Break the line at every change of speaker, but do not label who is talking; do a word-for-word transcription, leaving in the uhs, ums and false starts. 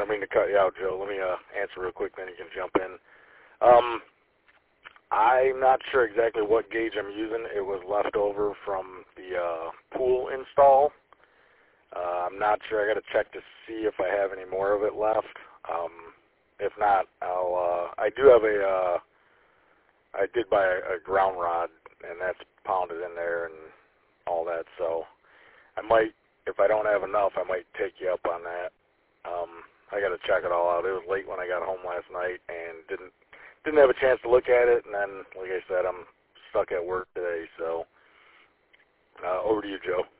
mean to cut you out, Joe. Let me uh, answer real quick, then you can jump in. Um, I'm not sure exactly what gauge I'm using. It was left over from the uh, pool install. Uh, I'm not sure. I got to check to see if I have any more of it left. Um, if not, I'll. Uh, I do have a. Uh, I did buy a, a ground rod, and that's pounded in there and all that. So I might, if I don't have enough, I might take you up on that. Um, I got to check it all out. It was late when I got home last night and didn't didn't have a chance to look at it. And then, like I said, I'm stuck at work today. So uh, over to you, Joe.